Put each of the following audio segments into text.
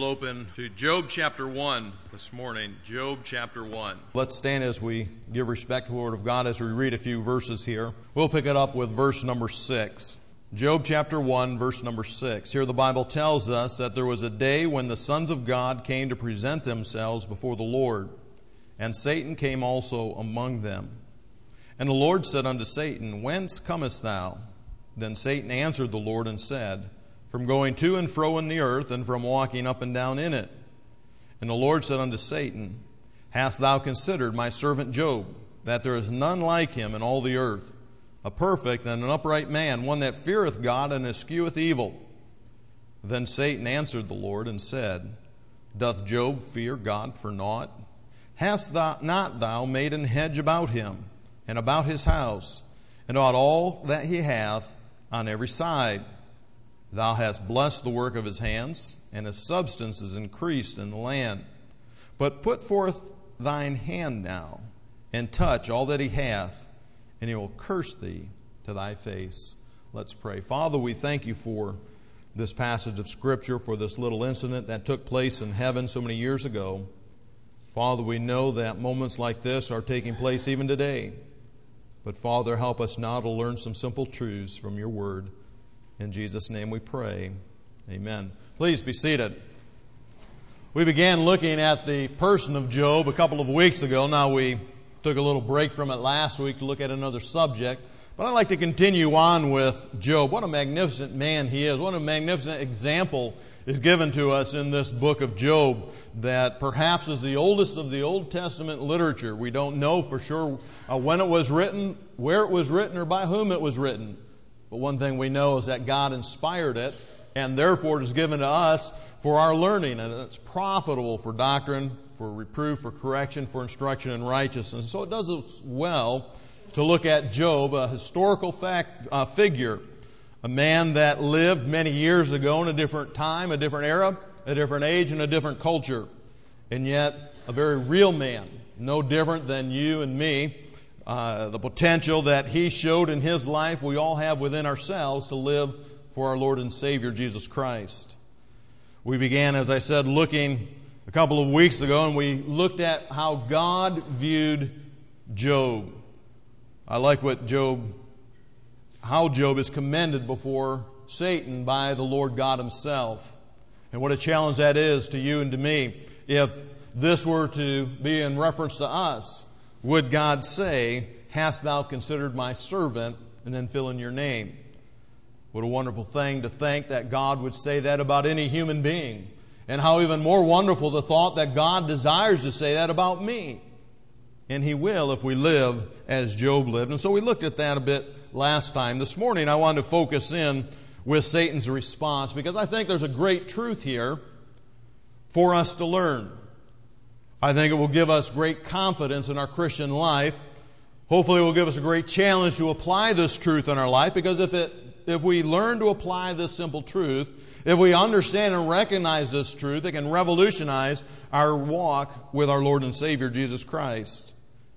will open to Job chapter 1 this morning. Job chapter 1. Let's stand as we give respect to the Word of God as we read a few verses here. We'll pick it up with verse number 6. Job chapter 1, verse number 6. Here the Bible tells us that there was a day when the sons of God came to present themselves before the Lord, and Satan came also among them. And the Lord said unto Satan, Whence comest thou? Then Satan answered the Lord and said, From going to and fro in the earth, and from walking up and down in it. And the Lord said unto Satan, Hast thou considered my servant Job, that there is none like him in all the earth, a perfect and an upright man, one that feareth God and escheweth evil? Then Satan answered the Lord and said, Doth Job fear God for naught? Hast not thou made an hedge about him, and about his house, and about all that he hath on every side? Thou hast blessed the work of his hands, and his substance is increased in the land. But put forth thine hand now, and touch all that he hath, and he will curse thee to thy face. Let's pray. Father, we thank you for this passage of Scripture, for this little incident that took place in heaven so many years ago. Father, we know that moments like this are taking place even today. But Father, help us now to learn some simple truths from your word. In Jesus' name we pray. Amen. Please be seated. We began looking at the person of Job a couple of weeks ago. Now we took a little break from it last week to look at another subject. But I'd like to continue on with Job. What a magnificent man he is. What a magnificent example is given to us in this book of Job that perhaps is the oldest of the Old Testament literature. We don't know for sure when it was written, where it was written, or by whom it was written. But one thing we know is that God inspired it, and therefore it is given to us for our learning, and it's profitable for doctrine, for reproof, for correction, for instruction in righteousness. So it does us well to look at Job, a historical figure, a man that lived many years ago in a different time, a different era, a different age, and a different culture, and yet a very real man, no different than you and me. The potential that he showed in his life, we all have within ourselves to live for our Lord and Savior, Jesus Christ. We began, as I said, looking a couple of weeks ago, and we looked at how God viewed Job. I like how Job is commended before Satan by the Lord God himself. And what a challenge that is to you and to me. If this were to be in reference to us, would God say, Hast thou considered my servant, and then fill in your name? What a wonderful thing to think that God would say that about any human being. And how even more wonderful the thought that God desires to say that about me. And He will if we live as Job lived. And so we looked at that a bit last time. This morning I want to focus in with Satan's response, because I think there's a great truth here for us to learn. I think it will give us great confidence in our Christian life. Hopefully it will give us a great challenge to apply this truth in our life, because if we learn to apply this simple truth, if we understand and recognize this truth, it can revolutionize our walk with our Lord and Savior, Jesus Christ.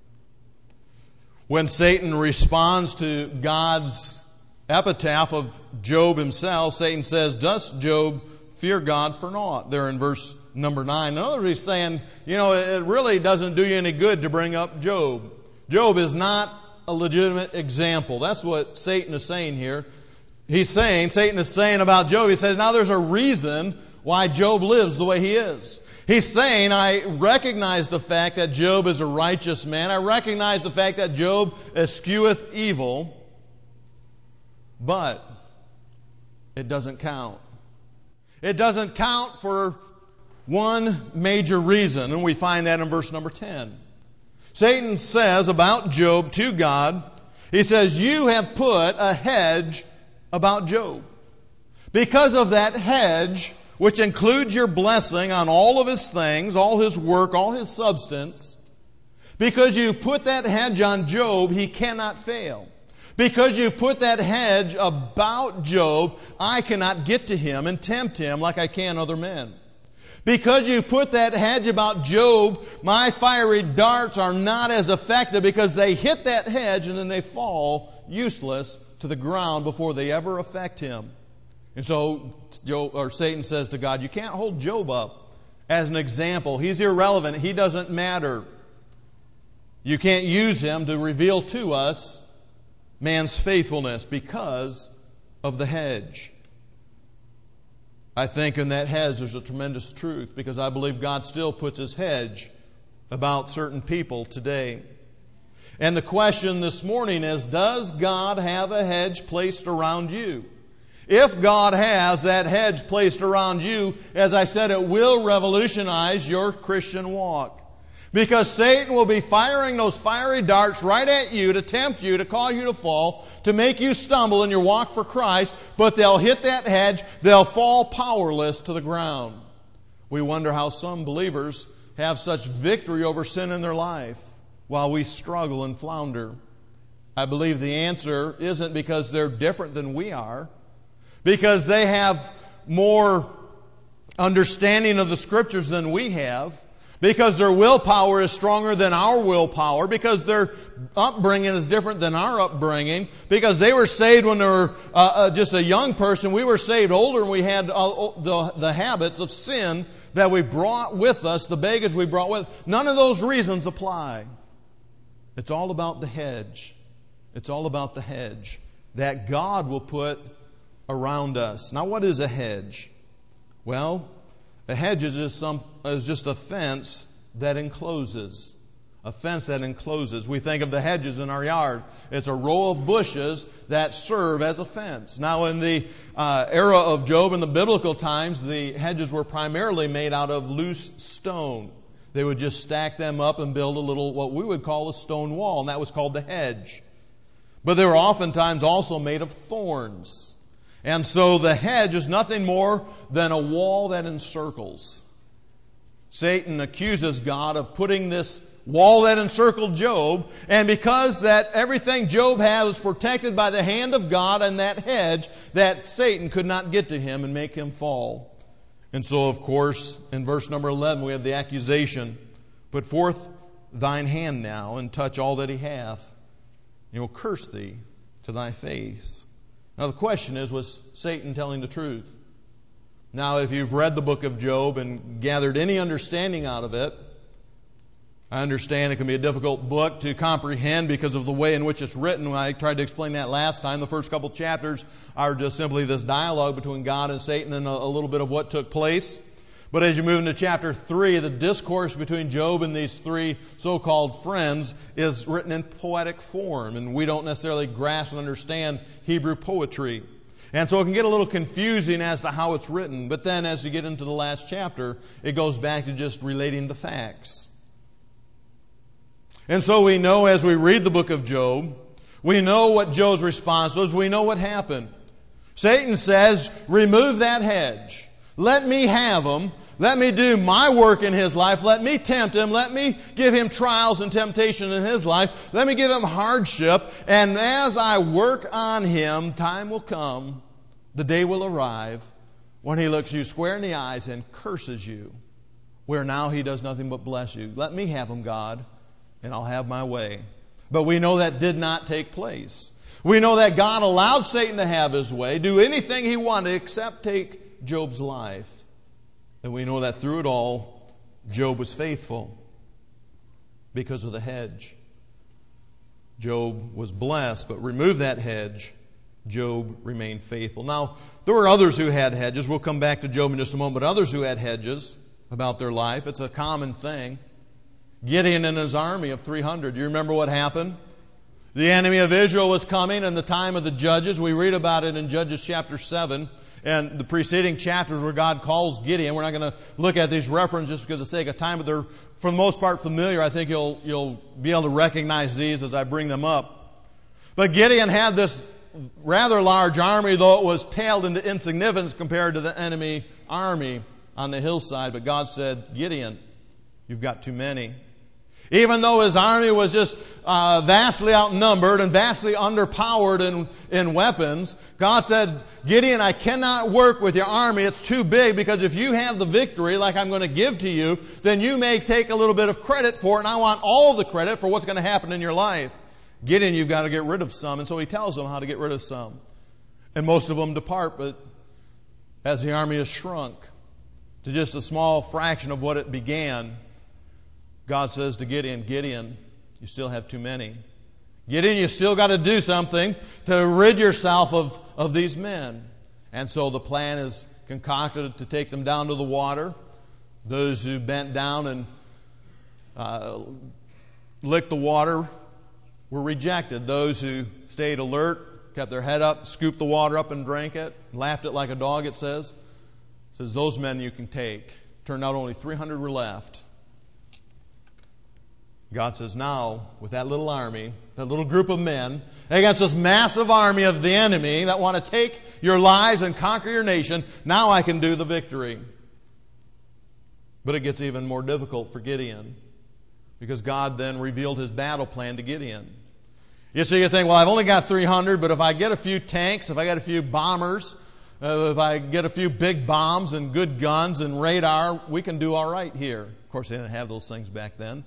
When Satan responds to God's epitaph of Job himself, Satan says, Does Job fear God for naught? There in verse number 9. In other words, he's saying, it really doesn't do you any good to bring up Job. Job is not a legitimate example. That's what Satan is saying here. Satan is saying about Job, he says, now there's a reason why Job lives the way he is. He's saying, I recognize the fact that Job is a righteous man. I recognize the fact that Job escheweth evil. But it doesn't count. It doesn't count for one major reason, and we find that in verse number 10. Satan says about Job to God, he says, You have put a hedge about Job. Because of that hedge, which includes your blessing on all of his things, all his work, all his substance, because you put that hedge on Job, he cannot fail. Because you put that hedge about Job, I cannot get to him and tempt him like I can other men. Because you put that hedge about Job, my fiery darts are not as effective, because they hit that hedge and then they fall useless to the ground before they ever affect him. And so Satan says to God, you can't hold Job up as an example. He's irrelevant. He doesn't matter. You can't use him to reveal to us man's faithfulness because of the hedge. I think in that hedge there's a tremendous truth, because I believe God still puts His hedge about certain people today. And the question this morning is, does God have a hedge placed around you? If God has that hedge placed around you, as I said, it will revolutionize your Christian walk. Because Satan will be firing those fiery darts right at you to tempt you, to cause you to fall, to make you stumble in your walk for Christ, but they'll hit that hedge, they'll fall powerless to the ground. We wonder how some believers have such victory over sin in their life while we struggle and flounder. I believe the answer isn't because they're different than we are, because they have more understanding of the Scriptures than we have, because their willpower is stronger than our willpower, because their upbringing is different than our upbringing, because they were saved when they were just a young person. We were saved older, and we had the habits of sin that we brought with us, the baggage we brought with. None of those reasons apply. It's all about the hedge. It's all about the hedge that God will put around us. Now, what is a hedge? Well, a hedge is just a fence that encloses. A fence that encloses. We think of the hedges in our yard. It's a row of bushes that serve as a fence. Now, in the era of Job, in the biblical times, the hedges were primarily made out of loose stone. They would just stack them up and build a little, what we would call a stone wall, and that was called the hedge. But they were oftentimes also made of thorns. And so the hedge is nothing more than a wall that encircles. Satan accuses God of putting this wall that encircled Job, and because that everything Job had was protected by the hand of God and that hedge, that Satan could not get to him and make him fall. And so, of course, in verse number 11, we have the accusation, put forth thine hand now and touch all that he hath, and he will curse thee to thy face. Now the question is, was Satan telling the truth? Now, if you've read the book of Job and gathered any understanding out of it, I understand it can be a difficult book to comprehend because of the way in which it's written. I tried to explain that last time. The first couple chapters are just simply this dialogue between God and Satan and a little bit of what took place. But as you move into chapter 3, the discourse between Job and these three so-called friends is written in poetic form, and we don't necessarily grasp and understand Hebrew poetry. And so it can get a little confusing as to how it's written. But then as you get into the last chapter, it goes back to just relating the facts. And so we know as we read the book of Job, we know what Job's response was. We know what happened. Satan says, remove that hedge. Let me have him. Let me do my work in his life. Let me tempt him. Let me give him trials and temptation in his life. Let me give him hardship. And as I work on him, time will come, the day will arrive, when he looks you square in the eyes and curses you, where now he does nothing but bless you. Let me have him, God, and I'll have my way. But we know that did not take place. We know that God allowed Satan to have his way, do anything he wanted except take Job's life. And we know that through it all, Job was faithful because of the hedge. Job was blessed, but remove that hedge, Job remained faithful. Now, there were others who had hedges. We'll come back to Job in just a moment, but others who had hedges about their life. It's a common thing. Gideon and his army of 300. Do you remember what happened? The enemy of Israel was coming in the time of the Judges. We read about it in Judges chapter 7 and the preceding chapters where God calls Gideon. We're not going to look at these references because of the sake of time, but they're for the most part familiar. I think you'll be able to recognize these as I bring them up. But Gideon had this rather large army, though it was paled into insignificance compared to the enemy army on the hillside. But God said, Gideon, you've got too many. Even though his army was just vastly outnumbered and vastly underpowered in weapons, God said, Gideon, I cannot work with your army. It's too big, because if you have the victory like I'm going to give to you, then you may take a little bit of credit for it, and I want all the credit for what's going to happen in your life. Gideon, you've got to get rid of some. And so he tells them how to get rid of some. And most of them depart, but as the army has shrunk to just a small fraction of what it began, God says to Gideon, Gideon, you still have too many. Gideon, you still got to do something to rid yourself of these men. And so the plan is concocted to take them down to the water. Those who bent down and licked the water were rejected. Those who stayed alert, kept their head up, scooped the water up and drank it, lapped it like a dog, it says. It says, those men you can take. Turned out only 300 were left. God says, now, with that little army, that little group of men, against this massive army of the enemy that want to take your lives and conquer your nation, now I can do the victory. But it gets even more difficult for Gideon, because God then revealed His battle plan to Gideon. You see, you think, well, I've only got 300, but if I get a few tanks, if I get a few bombers, if I get a few big bombs and good guns and radar, we can do all right here. Of course, they didn't have those things back then.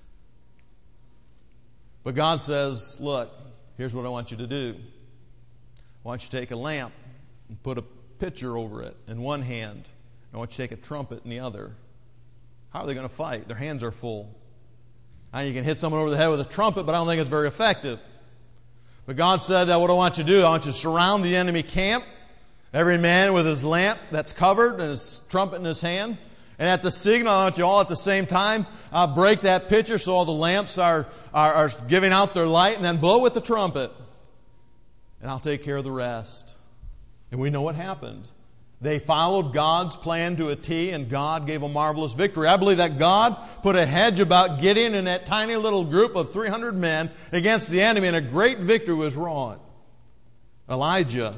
But God says, look, here's what I want you to do. I want you to take a lamp and put a pitcher over it in one hand. I want you to take a trumpet in the other. How are they going to fight? Their hands are full. And you can hit someone over the head with a trumpet, but I don't think it's very effective. But God said that what I want you to do, I want you to surround the enemy camp, every man with his lamp that's covered and his trumpet in his hand. And at the signal, I want you all at the same time break that pitcher so all the lamps are giving out their light, and then blow with the trumpet. And I'll take care of the rest. And we know what happened. They followed God's plan to a T, and God gave a marvelous victory. I believe that God put a hedge about Gideon and that tiny little group of 300 men against the enemy, and a great victory was wrought. Elisha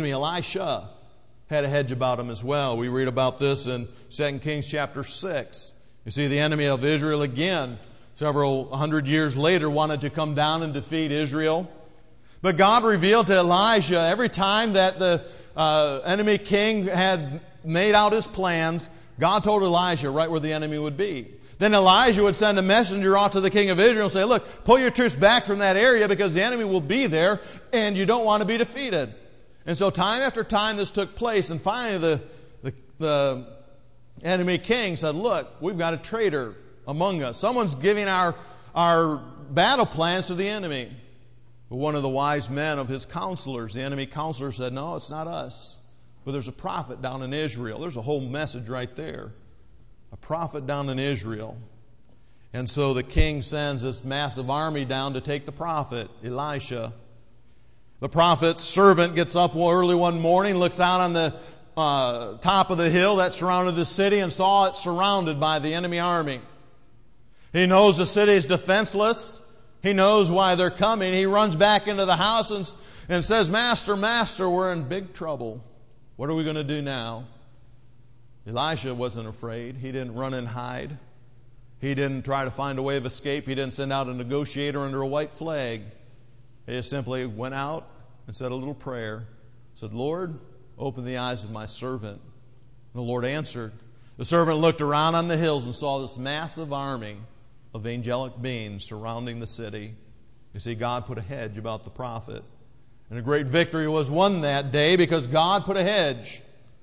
had a hedge about him as well. We read about this in 2 Kings chapter 6. You see, the enemy of Israel again, several hundred years later, wanted to come down and defeat Israel. But God revealed to Elijah every time that the enemy king had made out his plans, God told Elijah right where the enemy would be. Then Elijah would send a messenger out to the king of Israel and say, look, pull your troops back from that area because the enemy will be there and you don't want to be defeated. And so time after time this took place, and finally the enemy king said, look, we've got a traitor among us. Someone's giving our battle plans to the enemy. But one of the wise men of his counselors, the enemy counselor, said, no, it's not us. But there's a prophet down in Israel. There's a whole message right there. A prophet down in Israel. And so the king sends this massive army down to take the prophet, Elisha. The prophet's servant gets up early one morning, looks out on the top of the hill that surrounded the city and saw it surrounded by the enemy army. He knows the city is defenseless. He knows why they're coming. He runs back into the house and says, Master, we're in big trouble. What are we going to do now? Elisha wasn't afraid. He didn't run and hide. He didn't try to find a way of escape. He didn't send out a negotiator under a white flag. He just simply went out and said a little prayer. Said, Lord, open the eyes of my servant. And the Lord answered. The servant looked around on the hills and saw this massive army of angelic beings surrounding the city. You see, God put a hedge about the prophet. And a great victory was won that day because God put a hedge.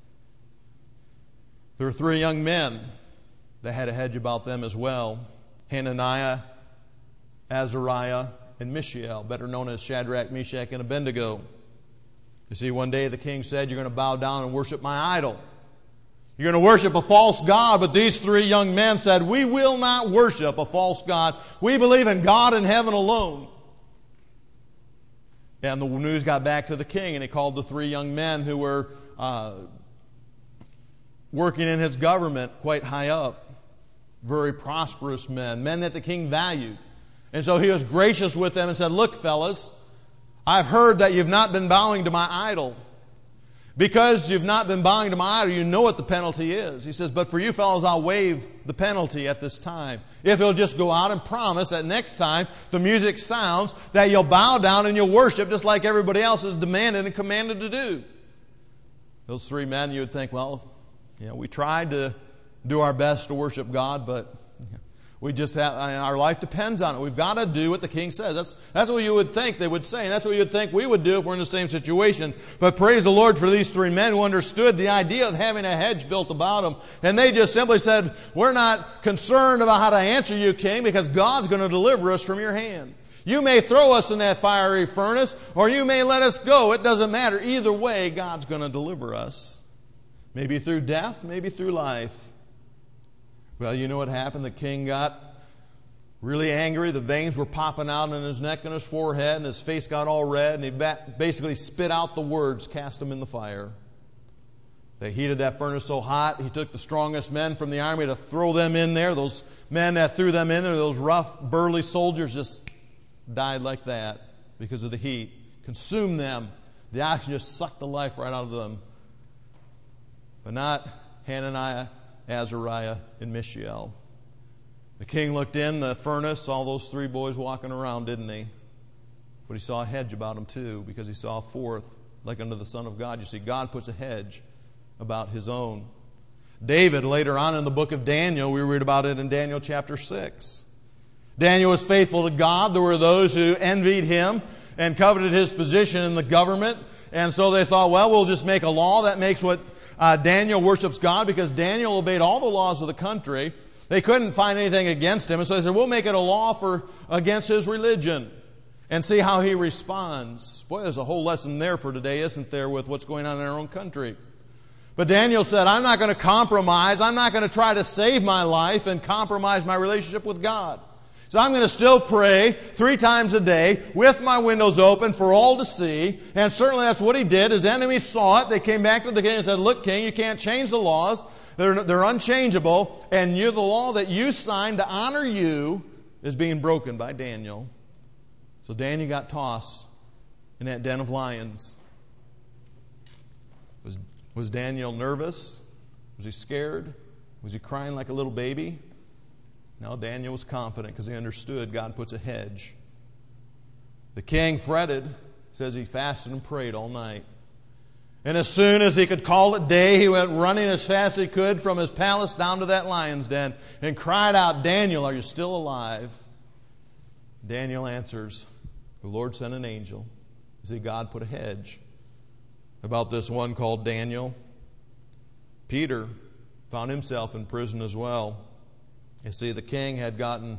There were 3 young men that had a hedge about them as well. Hananiah, Azariah, and Mishael, better known as Shadrach, Meshach, and Abednego. You see, one day the king said, you're going to bow down and worship my idol. You're going to worship a false god. But these 3 young men said, we will not worship a false god. We believe in God in heaven alone. And the news got back to the king, and he called the 3 young men who were working in his government quite high up. Very prosperous men that the king valued. And so he was gracious with them and said, look, fellas, I've heard that you've not been bowing to my idol. Because you've not been bowing to my idol, you know what the penalty is. He says, but for you fellows, I'll waive the penalty at this time. If you'll just go out and promise that next time the music sounds, that you'll bow down and you'll worship just like everybody else is demanded and commanded to do. Those 3 men, you would think, well, we tried to do our best to worship God, but We just have, our life depends on it. We've got to do what the king says. That's what you would think they would say. And that's what you would think we would do if we're in the same situation. But praise the Lord for these three men who understood the idea of having a hedge built about them. And they just simply said, we're not concerned about how to answer you, king, because God's going to deliver us from your hand. You may throw us in that fiery furnace, or you may let us go. It doesn't matter. Either way, God's going to deliver us. Maybe through death, maybe through life. Well, you know what happened? The king got really angry. The veins were popping out in his neck and his forehead, and his face got all red, and he basically spit out the words, cast them in the fire. They heated that furnace so hot, he took the strongest men from the army to throw them in there. Those men that threw them in there, those rough, burly soldiers, just died like that because of the heat. Consumed them. The oxygen just sucked the life right out of them. But not Hananiah, Azariah, and Mishael. The king looked in the furnace, saw those three boys walking around, didn't he? But he saw a hedge about them too, because he saw a fourth, like unto the Son of God. You see, God puts a hedge about His own. David, later on in the book of Daniel, we read about it in Daniel chapter 6. Daniel was faithful to God. There were those who envied him and coveted his position in the government. And so they thought, well, we'll just make a law that makes what Daniel worships God, because Daniel obeyed all the laws of the country. They couldn't find anything against him. And so they said, we'll make it a law against his religion and see how he responds. Boy, there's a whole lesson there for today, isn't there, with what's going on in our own country. But Daniel said, I'm not going to compromise. I'm not going to try to save my life and compromise my relationship with God. So I'm going to still pray 3 times a day with my windows open for all to see. And certainly that's what he did. His enemies saw it. They came back to the king and said, look, king, you can't change the laws. They're unchangeable. And the law that you signed to honor you is being broken by Daniel. So Daniel got tossed in that den of lions. Was Daniel nervous? Was he scared? Was he crying like a little baby? No, Daniel was confident because he understood God puts a hedge. The king fretted, says he fasted and prayed all night. And as soon as he could call it day, he went running as fast as he could from his palace down to that lion's den and cried out, Daniel, are you still alive? Daniel answers, the Lord sent an angel. You see, God put a hedge about this one called Daniel. Peter found himself in prison as well. You see, the king had gotten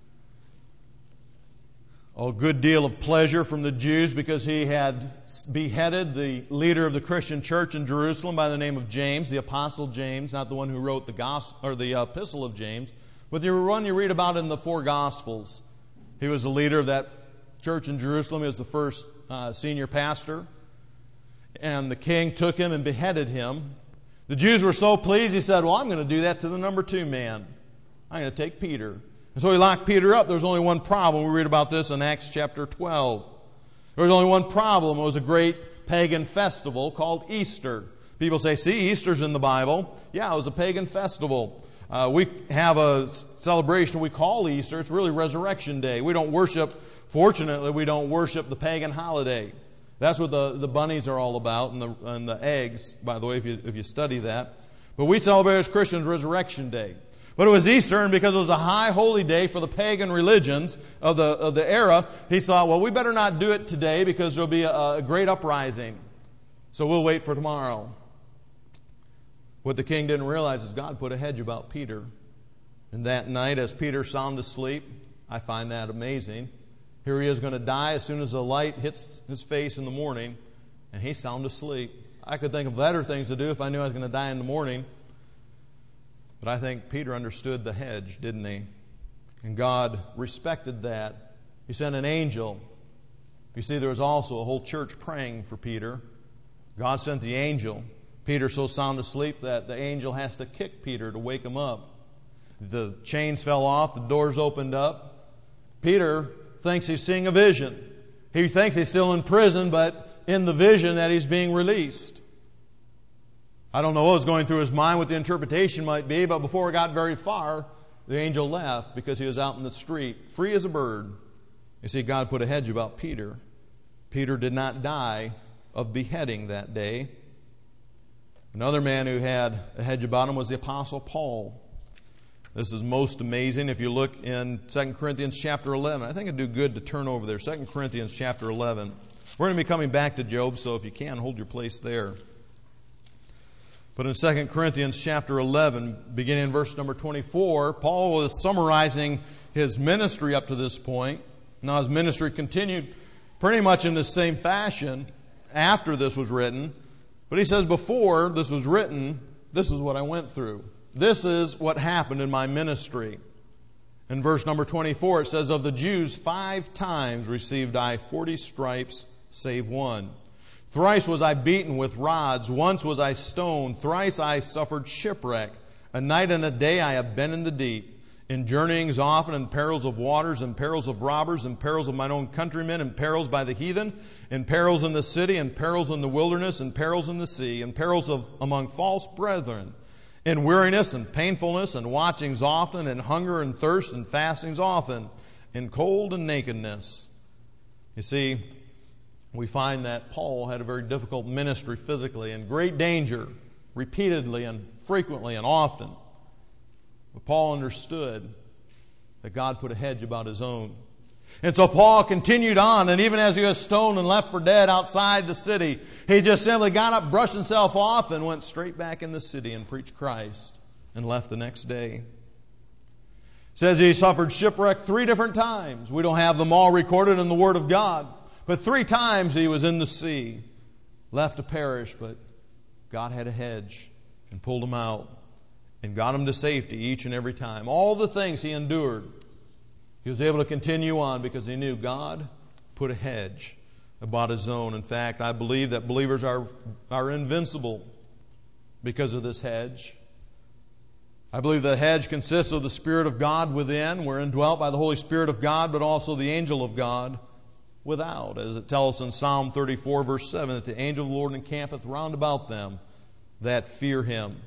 a good deal of pleasure from the Jews because he had beheaded the leader of the Christian church in Jerusalem by the name of James, the Apostle James, not the one who wrote the gospel or the Epistle of James, but the one you read about in the 4 Gospels. He was the leader of that church in Jerusalem. He was the first senior pastor. And the king took him and beheaded him. The Jews were so pleased, he said, well, I'm going to do that to the number 2 man. I'm going to take Peter. And so he locked Peter up. There was only one problem. We read about this in Acts chapter 12. There was only one problem. It was a great pagan festival called Easter. People say, see, Easter's in the Bible. Yeah, it was a pagan festival. We have a celebration we call Easter. It's really Resurrection Day. We don't worship, fortunately, we don't worship the pagan holiday. That's what the bunnies are all about, and the eggs, by the way, if you study that. But we celebrate as Christians Resurrection Day. But it was Easter, and because it was a high holy day for the pagan religions of the era, he thought, well, we better not do it today because there'll be a great uprising. So we'll wait for tomorrow. What the king didn't realize is God put a hedge about Peter. And that night, as Peter sound asleep, I find that amazing. Here he is going to die as soon as the light hits his face in the morning, and he's sound asleep. I could think of better things to do if I knew I was going to die in the morning. But I think Peter understood the hedge, didn't he? And God respected that. He sent an angel. You see, there was also a whole church praying for Peter. God sent the angel. Peter's so sound asleep that the angel has to kick Peter to wake him up. The chains fell off. The doors opened up. Peter thinks he's seeing a vision. He thinks he's still in prison, but in the vision that he's being released. I don't know what was going through his mind, what the interpretation might be, but before it got very far, the angel left because he was out in the street, free as a bird. You see, God put a hedge about Peter. Peter did not die of beheading that day. Another man who had a hedge about him was the Apostle Paul. This is most amazing if you look in 2 Corinthians chapter 11. I think it'd do good to turn over there. 2 Corinthians chapter 11. We're going to be coming back to Job, so if you can, hold your place there. But in 2 Corinthians chapter 11, beginning in verse number 24, Paul is summarizing his ministry up to this point. Now his ministry continued pretty much in the same fashion after this was written. But he says, before this was written, this is what I went through. This is what happened in my ministry. In verse number 24, it says, of the Jews 5 times received I 40 stripes, save one. Thrice was I beaten with rods. Once was I stoned. Thrice I suffered shipwreck. A night and a day I have been in the deep. In journeyings often, in perils of waters, in perils of robbers, in perils of mine own countrymen, in perils by the heathen, in perils in the city, in perils in the wilderness, in perils in the sea, in perils among false brethren, in weariness and painfulness, and watchings often, in hunger and thirst, and fastings often, in cold and nakedness. You see, we find that Paul had a very difficult ministry physically, in great danger, repeatedly and frequently and often. But Paul understood that God put a hedge about his own. And so Paul continued on, and even as he was stoned and left for dead outside the city, he just simply got up, brushed himself off, and went straight back in the city and preached Christ, and left the next day. It says he suffered shipwreck 3 different times. We don't have them all recorded in the Word of God. But 3 times he was in the sea, left to perish, but God had a hedge and pulled him out and got him to safety each and every time. All the things he endured, he was able to continue on because he knew God put a hedge about his own. In fact, I believe that believers are invincible because of this hedge. I believe the hedge consists of the Spirit of God within. We're indwelt by the Holy Spirit of God, but also the angel of God without. As it tells us in Psalm 34, verse 7, that the angel of the Lord encampeth round about them that fear him.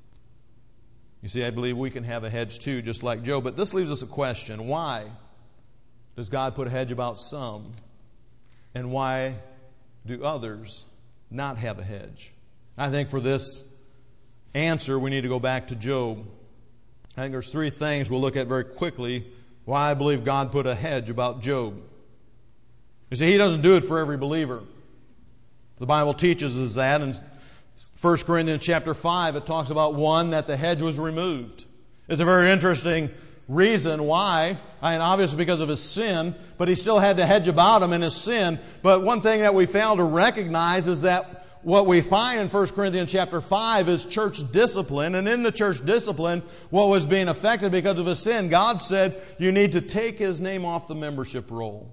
You see, I believe we can have a hedge too, just like Job. But this leaves us a question. Why does God put a hedge about some? And why do others not have a hedge? I think for this answer, we need to go back to Job. I think there's 3 things we'll look at very quickly why I believe God put a hedge about Job. You see, He doesn't do it for every believer. The Bible teaches us that. In 1 Corinthians chapter 5, it talks about one, that the hedge was removed. It's a very interesting reason why. And obviously because of his sin, but he still had the hedge about him in his sin. But one thing that we fail to recognize is that what we find in 1 Corinthians chapter 5 is church discipline. And in the church discipline, what was being affected because of his sin, God said, you need to take his name off the membership roll.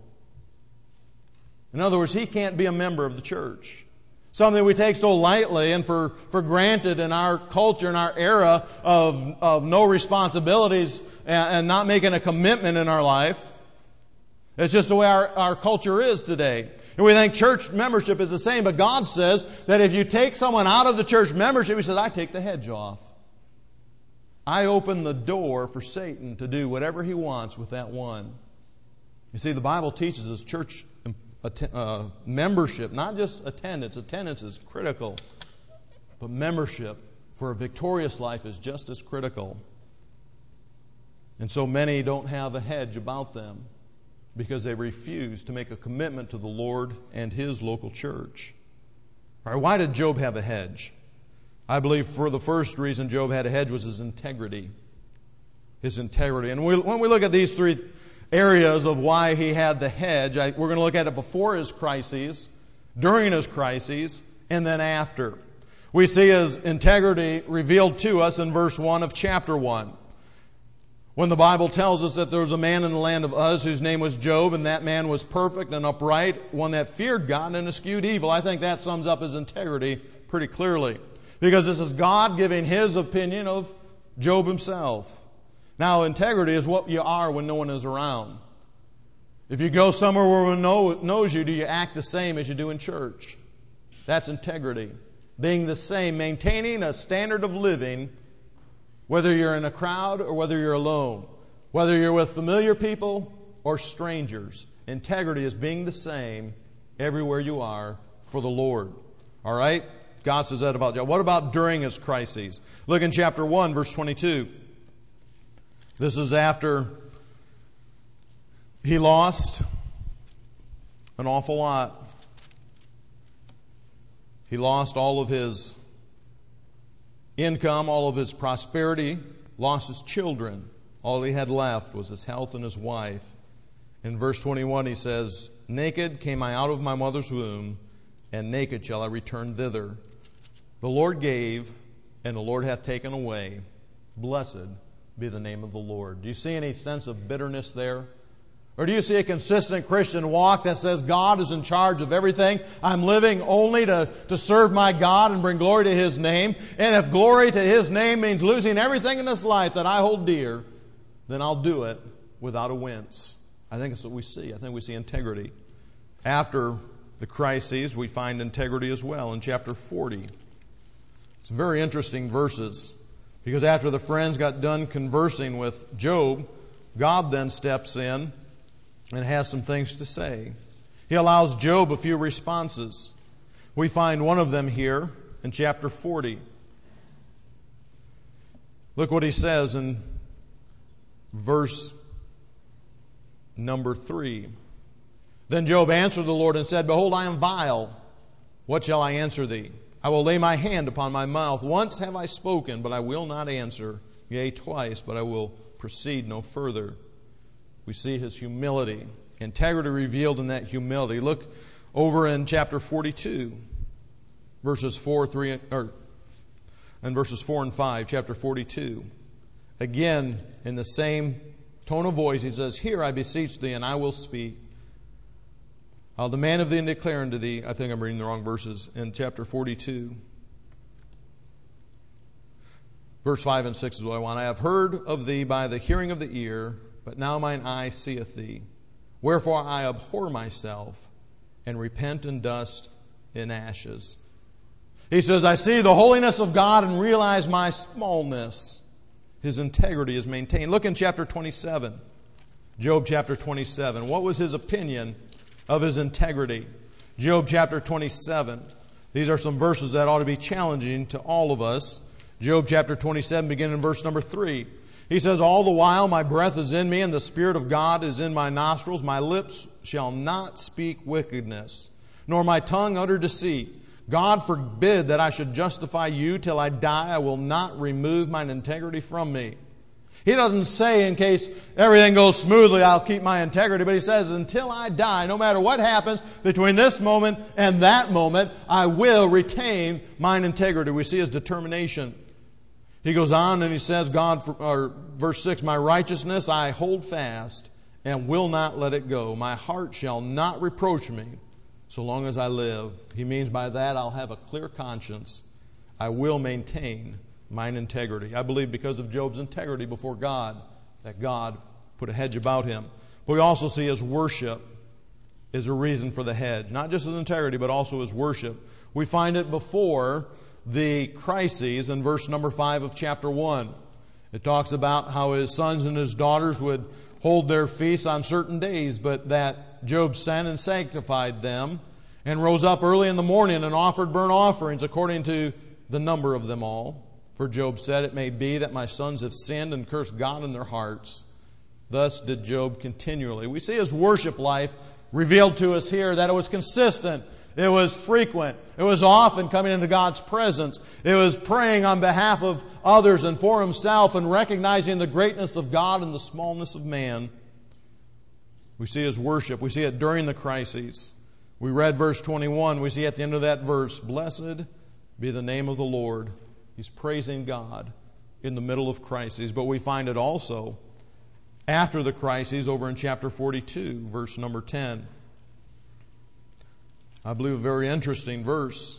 In other words, he can't be a member of the church. Something we take so lightly and for granted in our culture, in our era of no responsibilities and not making a commitment in our life. It's just the way our culture is today. And we think church membership is the same, but God says that if you take someone out of the church membership, He says, I take the hedge off. I open the door for Satan to do whatever he wants with that one. You see, the Bible teaches us church membership, not just attendance. Attendance is critical, but membership for a victorious life is just as critical. And so many don't have a hedge about them because they refuse to make a commitment to the Lord and His local church. All right, why did Job have a hedge? I believe for the first reason Job had a hedge was his integrity. His integrity. And when we look at these 3 areas of why he had the hedge, we're going to look at it before his crises, during his crises, and then after. We see his integrity revealed to us in verse 1 of chapter 1. When the Bible tells us that there was a man in the land of Uz whose name was Job, and that man was perfect and upright, one that feared God and eschewed evil. I think that sums up his integrity pretty clearly. Because this is God giving His opinion of Job himself. Now, integrity is what you are when no one is around. If you go somewhere where one knows you, do you act the same as you do in church? That's integrity. Being the same, maintaining a standard of living, whether you're in a crowd or whether you're alone, whether you're with familiar people or strangers. Integrity is being the same everywhere you are for the Lord. All right? God says that about Job. What about during his crises? Look in chapter 1, verse 22. This is after he lost an awful lot. He lost all of his income, all of his prosperity, lost his children. All he had left was his health and his wife. In verse 21 he says, "Naked came I out of my mother's womb, and naked shall I return thither. The Lord gave, and the Lord hath taken away. Blessed be the name of the Lord." Do you see any sense of bitterness there? Or do you see a consistent Christian walk that says God is in charge of everything? I'm living only to serve my God and bring glory to His name. And if glory to His name means losing everything in this life that I hold dear, then I'll do it without a wince. I think that's what we see. I think we see integrity. After the crises, we find integrity as well in chapter 40. Some very interesting verses, because after the friends got done conversing with Job, God then steps in and has some things to say. He allows Job a few responses. We find one of them here in chapter 40. Look what he says in verse number 3. "Then Job answered the Lord and said, Behold, I am vile. What shall I answer thee? I will lay my hand upon my mouth. Once have I spoken, but I will not answer. Yea, twice, but I will proceed no further." We see his humility, integrity revealed in that humility. Look over in chapter 42, verses 4 and 5, chapter 42. Again, in the same tone of voice, he says, "Hear, I beseech thee, and I will speak. I'll demand of thee and declare unto thee," I think I'm reading the wrong verses, in chapter 42. Verse 5 and 6 is what I want. "I have heard of thee by the hearing of the ear, but now mine eye seeth thee. Wherefore I abhor myself, and repent in dust, in ashes." He says, I see the holiness of God and realize my smallness. His integrity is maintained. Look in chapter 27. Job chapter 27. What was his opinion of his integrity? Job chapter 27. These are some verses that ought to be challenging to all of us. Job chapter 27, beginning in verse number 3. He says, "All the while my breath is in me, and the Spirit of God is in my nostrils. My lips shall not speak wickedness, nor my tongue utter deceit. God forbid that I should justify you till I die. I will not remove mine integrity from me." He doesn't say, in case everything goes smoothly, I'll keep my integrity. But he says, until I die, no matter what happens between this moment and that moment, I will retain mine integrity. We see his determination. He goes on and he says, verse 6, "My righteousness I hold fast and will not let it go. My heart shall not reproach me so long as I live." He means by that I'll have a clear conscience. I will maintain mine integrity. I believe because of Job's integrity before God, that God put a hedge about him. But we also see his worship is a reason for the hedge. Not just his integrity, but also his worship. We find it before the crises in verse number 5 of chapter 1. It talks about how his sons and his daughters would hold their feasts on certain days, but that Job sent and sanctified them and rose up early in the morning and offered burnt offerings according to the number of them all. For Job said, "It may be that my sons have sinned and cursed God in their hearts." Thus did Job continually. We see his worship life revealed to us here, that it was consistent. It was frequent. It was often coming into God's presence. It was praying on behalf of others and for himself and recognizing the greatness of God and the smallness of man. We see his worship. We see it during the crises. We read verse 21. We see at the end of that verse, "Blessed be the name of the Lord." He's praising God in the middle of crises. But we find it also after the crises over in chapter 42, verse number 10. I believe a very interesting verse,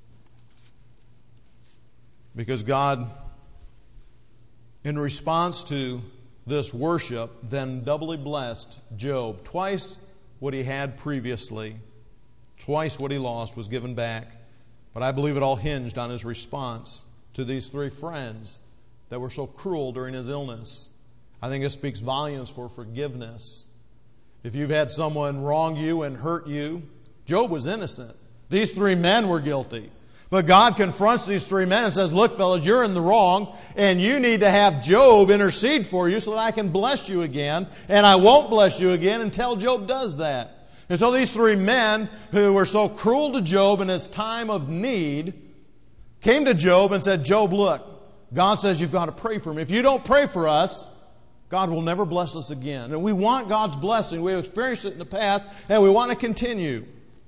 because God, in response to this worship, then doubly blessed Job. Twice what he had previously, twice what he lost was given back. But I believe it all hinged on his response to these three friends that were so cruel during his illness. I think it speaks volumes for forgiveness. If you've had someone wrong you and hurt you, Job was innocent. These three men were guilty. But God confronts these three men and says, look, fellas, you're in the wrong, and you need to have Job intercede for you so that I can bless you again, and I won't bless you again until Job does that. And so these three men who were so cruel to Job in his time of need came to Job and said, Job, look, God says you've got to pray for me. If you don't pray for us, God will never bless us again. And we want God's blessing. We've experienced it in the past, and we want to continue.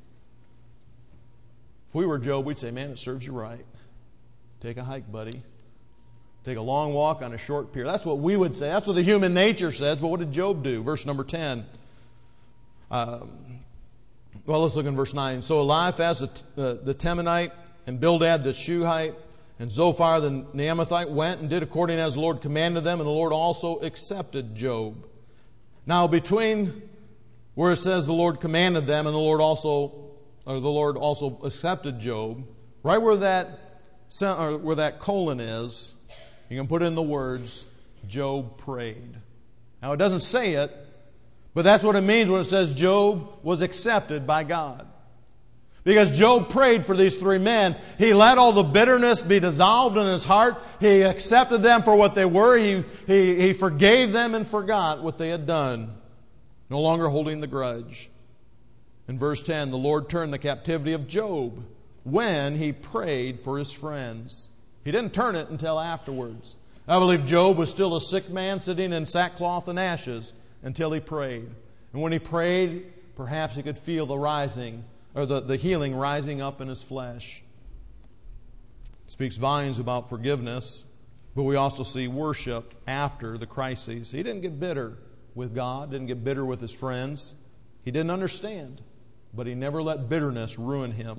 If we were Job, we'd say, man, it serves you right. Take a hike, buddy. Take a long walk on a short pier. That's what we would say. That's what the human nature says. But what did Job do? Verse number 10. Well, let's look in verse 9. So Eliphaz the Temanite and Bildad the Shuhite and Zophar the Naamathite went and did according as the Lord commanded them, and the Lord also accepted Job. Now, between where it says the Lord commanded them and the Lord also accepted Job, right where that colon is, you can put in the words, Job prayed. Now, it doesn't say it, but that's what it means when it says Job was accepted by God. Because Job prayed for these three men. He let all the bitterness be dissolved in his heart. He accepted them for what they were. He forgave them and forgot what they had done, no longer holding the grudge. In verse 10, the Lord turned the captivity of Job when he prayed for his friends. He didn't turn it until afterwards. I believe Job was still a sick man sitting in sackcloth and ashes until he prayed. And when he prayed, perhaps he could feel the healing rising up in his flesh. It speaks volumes about forgiveness, but we also see worship after the crises. He didn't get bitter with God, didn't get bitter with his friends. He didn't understand, but he never let bitterness ruin him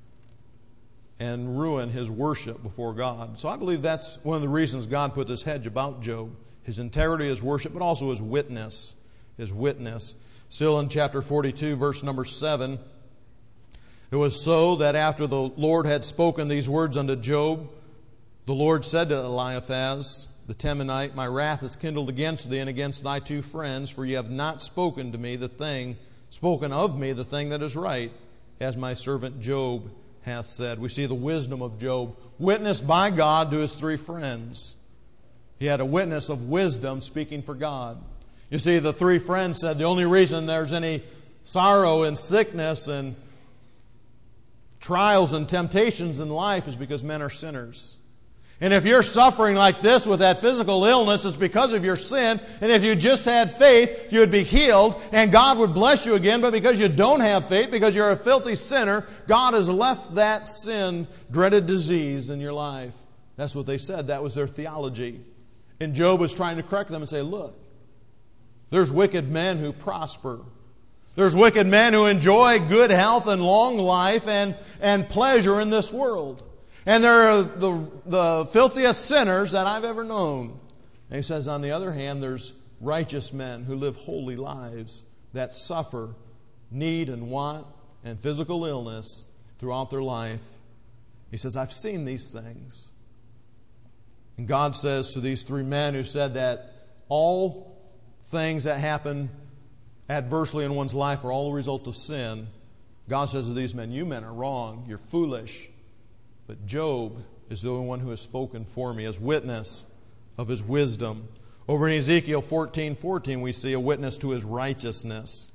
and ruin his worship before God. So I believe that's one of the reasons God put this hedge about Job. His integrity, his worship, but also his witness. His witness. Still in chapter 42, verse number 7, it was so that after the Lord had spoken these words unto Job, the Lord said to Eliphaz the Temanite, my wrath is kindled against thee and against thy two friends, for ye have not spoken of me the thing that is right, as my servant Job hath said. We see the wisdom of Job, witnessed by God to his three friends. He had a witness of wisdom speaking for God. You see, the three friends said the only reason there's any sorrow and sickness and trials and temptations in life is because men are sinners. And if you're suffering like this with that physical illness, it's because of your sin. And if you just had faith, you would be healed and God would bless you again. But because you don't have faith, because you're a filthy sinner, God has left that sin, dreaded disease in your life. That's what they said. That was their theology. And Job was trying to correct them and say, look, there's wicked men who prosper. There's wicked men who enjoy good health and long life and pleasure in this world. And they're the filthiest sinners that I've ever known. And he says, on the other hand, there's righteous men who live holy lives that suffer need and want and physical illness throughout their life. He says, I've seen these things. And God says to these three men who said that all things that happen adversely in one's life are all a result of sin, God says to these men, you men are wrong, you're foolish. But Job is the only one who has spoken for me as witness of his wisdom. Over in Ezekiel 14:14, we see a witness to his righteousness.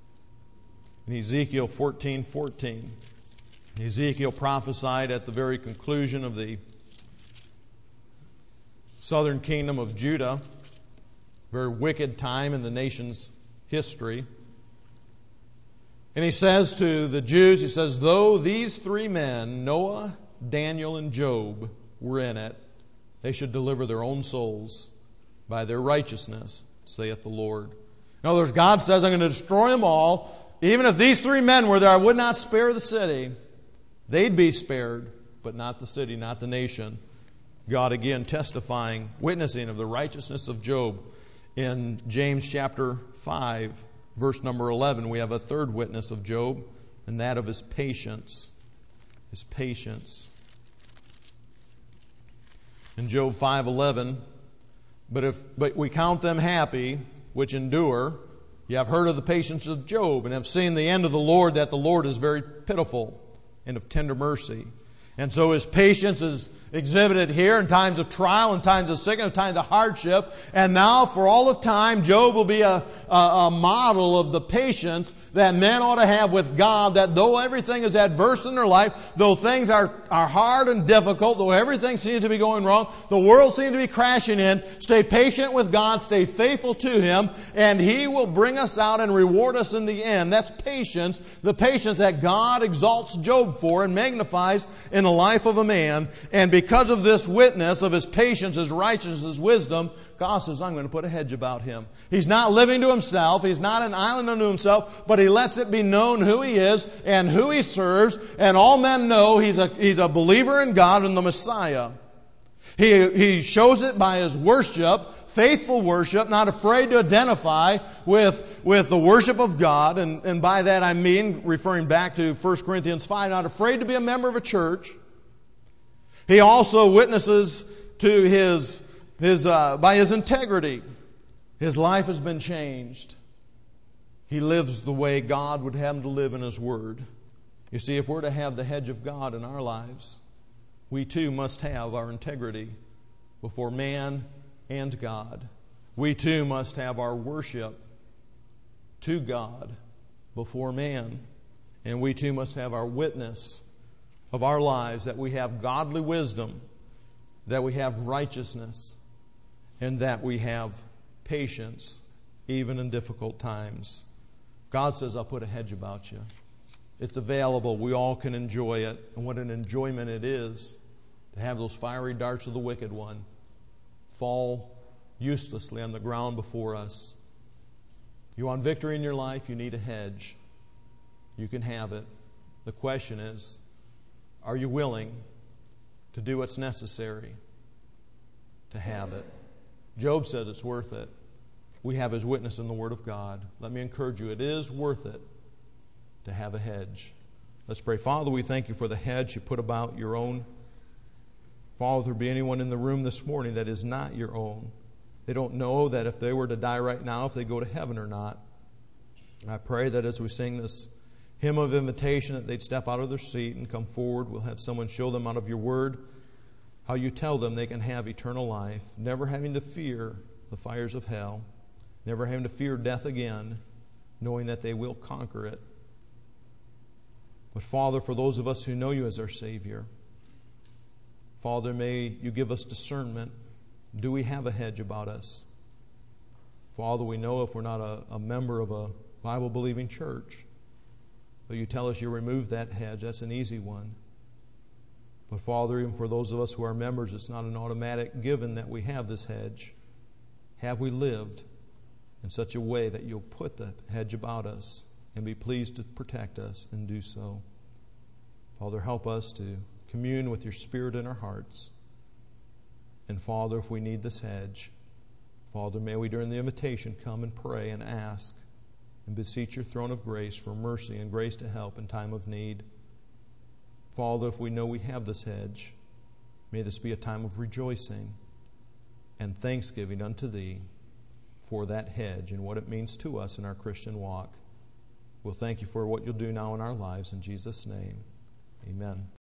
In Ezekiel 14:14, Ezekiel prophesied at the very conclusion of the southern kingdom of Judah, very wicked time in the nation's history. And he says to the Jews, he says, though these three men, Noah, Daniel, and Job, were in it, they should deliver their own souls by their righteousness, saith the Lord. In other words, God says, I'm going to destroy them all. Even if these three men were there, I would not spare the city. They'd be spared, but not the city, not the nation. God again testifying, witnessing of the righteousness of Job. In James chapter 5, verse number 11, we have a third witness of Job, and that of his patience. His patience. In Job 5:11, but we count them happy which endure. You have heard of the patience of Job, and have seen the end of the Lord, that the Lord is very pitiful and of tender mercy. And so His patience is exhibited here in times of trial, in times of sickness, in times of hardship. And now for all of time, Job will be a model of the patience that men ought to have with God, that though everything is adverse in their life, though things are hard and difficult, though everything seems to be going wrong, the world seems to be crashing in, stay patient with God, stay faithful to Him, and He will bring us out and reward us in the end. That's patience, the patience that God exalts Job for and magnifies in the life of a man. And because of this witness of his patience, his righteousness, his wisdom, God says, I'm going to put a hedge about him. He's not living to himself. He's not an island unto himself, but he lets it be known who he is and who he serves. And all men know he's a believer in God and the Messiah. He shows it by his worship, faithful worship, not afraid to identify with the worship of God. And by that I mean, referring back to 1 Corinthians 5, not afraid to be a member of a church. He also witnesses to by his integrity. His life has been changed. He lives the way God would have him to live in His Word. You see, if we're to have the hedge of God in our lives, we too must have our integrity before man and God. We too must have our worship to God before man. And we too must have our witness of our lives, that we have godly wisdom, that we have righteousness, and that we have patience even in difficult times. God says, I'll put a hedge about you. It's available. We all can enjoy it. And what an enjoyment it is to have those fiery darts of the wicked one fall uselessly on the ground before us. You want victory in your life? You need a hedge. You can have it. The question is, are you willing to do what's necessary to have it? Job says it's worth it. We have his witness in the Word of God. Let me encourage you, it is worth it to have a hedge. Let's pray. Father, we thank you for the hedge you put about your own. Father, if there be anyone in the room this morning that is not your own, they don't know that if they were to die right now, if they go to heaven or not. I pray that as we sing this hymn of invitation, that they'd step out of their seat and come forward. We'll have someone show them out of your Word how you tell them they can have eternal life, never having to fear the fires of hell, never having to fear death again, knowing that they will conquer it. But Father, for those of us who know you as our Savior, Father, may you give us discernment. Do we have a hedge about us? Father, we know if we're not a member of a Bible-believing church, but you tell us you remove that hedge. That's an easy one. But Father, even for those of us who are members, it's not an automatic given that we have this hedge. Have we lived in such a way that you'll put the hedge about us and be pleased to protect us and do so? Father, help us to commune with your Spirit in our hearts. And Father, if we need this hedge, Father, may we during the invitation come and pray and ask and beseech your throne of grace for mercy and grace to help in time of need. Father, if we know we have this hedge, may this be a time of rejoicing and thanksgiving unto Thee for that hedge and what it means to us in our Christian walk. We'll thank you for what you'll do now in our lives. In Jesus' name, amen.